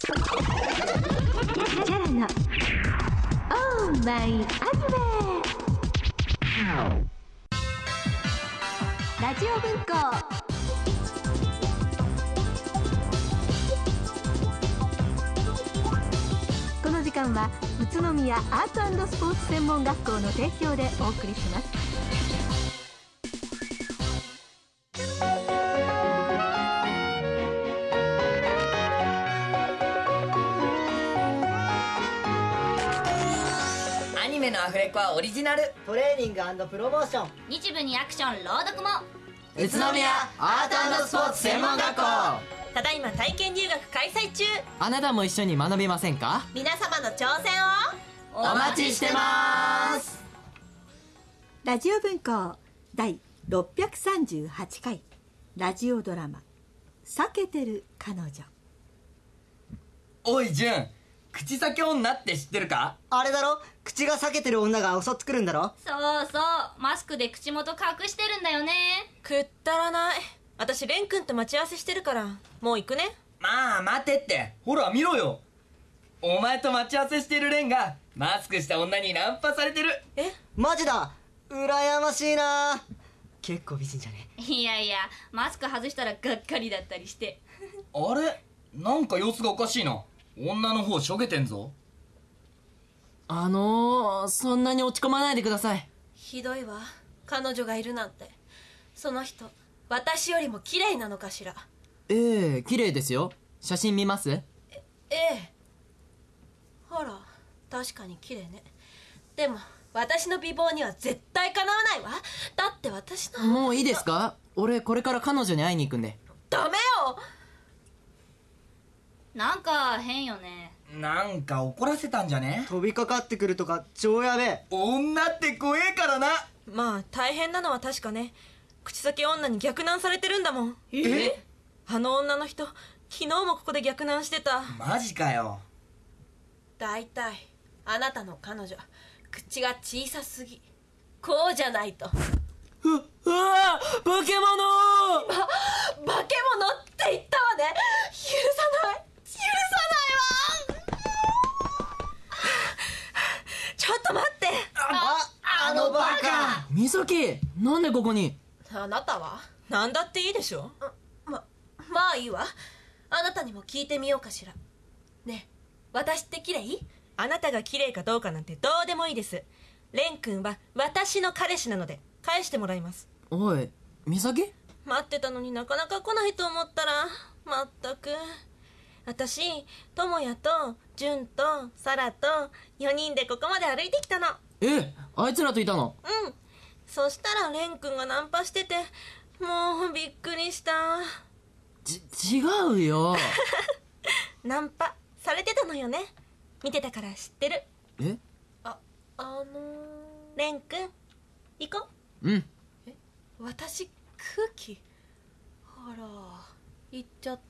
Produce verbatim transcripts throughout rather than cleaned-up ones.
チャラのオーマイアニメ。ラジオ文庫。この時間は宇都宮アート&スポーツ専門学校の提供でお送りします。 アニメのアフレコはオリジナル、 トレーニング&プロモーション、 日部にアクション朗読も。 宇都宮アート&スポーツ専門学校。 ただいま体験留学開催中。 あなたも一緒に学びませんか？ 皆様の挑戦をお待ちしてます。 ラジオ文庫第ろっぴゃくさんじゅうはちかいラジオドラマ避けてる彼女。 おい純、口先女って知ってるか？ あれだろ、口が裂けてる女が嘘つくるんだろ。 そうそう、マスクで口元隠してるんだよね。 くったらない。私レン君と待ち合わせしてるからもう行くね。 まあ待てって、ほら見ろよ。お前と待ち合わせしてるレンがマスクした女にナンパされてる。 え、 マジだ、羨ましいな。結構美人じゃね？ いやいや、マスク外したらがっかりだったりして。 あれ、なんか様子がおかしいな。女の方しょげてんぞ。 あのー、そんなに落ち込まないでください。 ひどいわ、彼女がいるなんて。その人私よりも綺麗なのかしら。 ええ、綺麗ですよ。写真見ます？ えええ。あら、確かに綺麗ね。でも私の美貌には絶対かなわないわ。だって私の。 もういいですか？俺これから彼女に会いに行くんで。 ダメよ。 なんか変よね。 なんか怒らせたんじゃね？ 飛びかかってくるとか超やべえ。 女って怖えからな。 まあ大変なのは確かね。口先女に逆難されてるんだもん。 え？ あの女の人、昨日もここで逆難してた。 マジかよ。 だいたいあなたの彼女、口が小さすぎ。こうじゃないと。 う、うわぁ、化け物ーば、化け物って言ったわね。許さない許さないわ。ちょっと待って。 あ、あのバカ。 美咲、なんでここに？ あなたは何だっていいでしょ。ま、まあいいわ。あなたにも聞いてみようかしら。ねえ、私って綺麗？あなたが綺麗かどうかなんてどうでもいいです。レン君は私の彼氏なので返してもらいます。 おい、美咲？ 待ってたのになかなか来ないと思ったら、まったく。私、智也と純とサラとよにんでここまで歩いてきたの。 え、あいつらといたの？ うん。そしたらレン君がナンパしてて、もうびっくりした。 ち、違うよ。 ナンパされてたのよね。見てたから知ってる。 え？ あ、あのー、レン君、行こう。うん。 え、私、空気。あら、行っちゃった。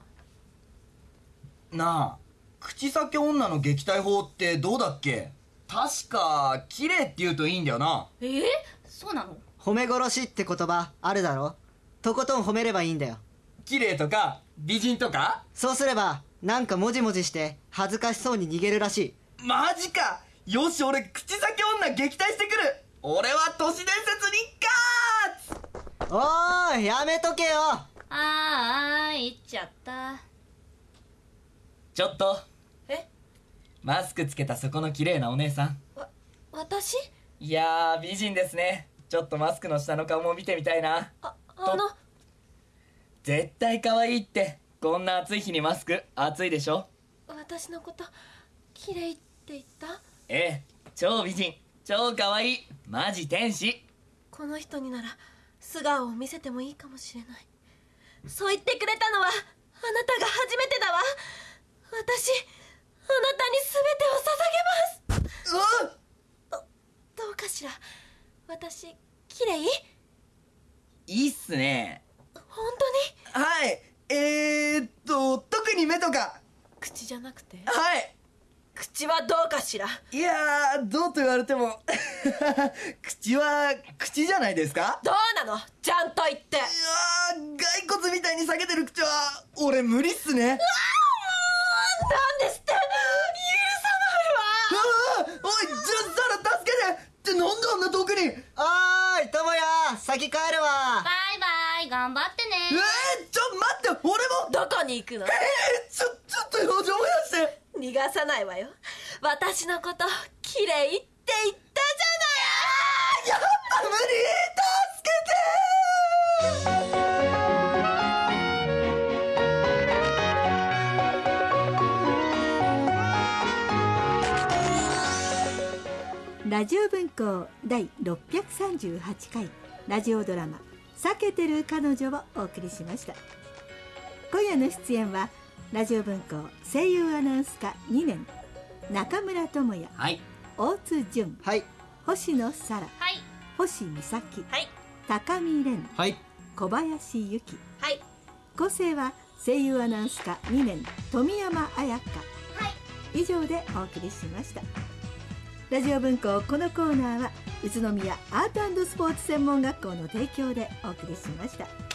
なあ、口先女の撃退法ってどうだっけ？確か、綺麗って言うといいんだよな。 えー、そうなの？ 褒め殺しって言葉あるだろ。とことん褒めればいいんだよ。 綺麗とか、美人とか？ そうすれば、なんかもじもじして恥ずかしそうに逃げるらしい。 マジか。よし、俺口先女撃退してくる。俺は都市伝説に勝つ。 おーい、やめとけよ。 あーあー、行っちゃった。 ちょっと。 え？ マスクつけたそこの綺麗なお姉さん。 わ、私？ いやー、美人ですね。ちょっとマスクの下の顔も見てみたいな。 あ、あの。 絶対可愛いって。こんな暑い日にマスク、暑いでしょ？ 私のこと、綺麗って言った？ ええ、超美人、超可愛い、マジ天使。 この人になら、素顔を見せてもいいかもしれない。そう言ってくれたのは、あなたが初めてだわ。私、あなたに全てを捧げます。 うわっ！ど、どうかしら。私、綺麗？ いいっすね。 本当に？ はい。えーっと、特に目とか。 口じゃなくて？ はい。 口はどうかしら。 いやー、どうと言われても。口は、口じゃないですか？ どうなの？ちゃんと言って。 いやー、骸骨みたいに裂けてる口は、俺無理っすね。うわー、もうなんであんな遠くに。 おーい智也、先帰るわ。 バイバイ、頑張ってね。 えー、ちょ待って、俺も。 どこに行くの？ えー、ちょちょっと表情燃やして。 逃がさないわよ。私のこと綺麗って言ったじゃない。 やっぱ無理、助けて。ラジオ文庫第ろっぴゃくさんじゅうはちかいラジオドラマ「避けてる彼女」をお送りしました。今夜の出演はラジオ文庫声優アナウンス科にねん中村智也、 はい、 大津純、 はい、 星野沙羅、 はい、 星美咲、 はい、 高見蓮、 はい、 小林由紀、 はい、 構成は声優アナウンス科にねん富山彩香、はい、以上でお送りしました。ラジオ文庫、このコーナーは宇都宮アート&スポーツ専門学校の提供でお送りしました。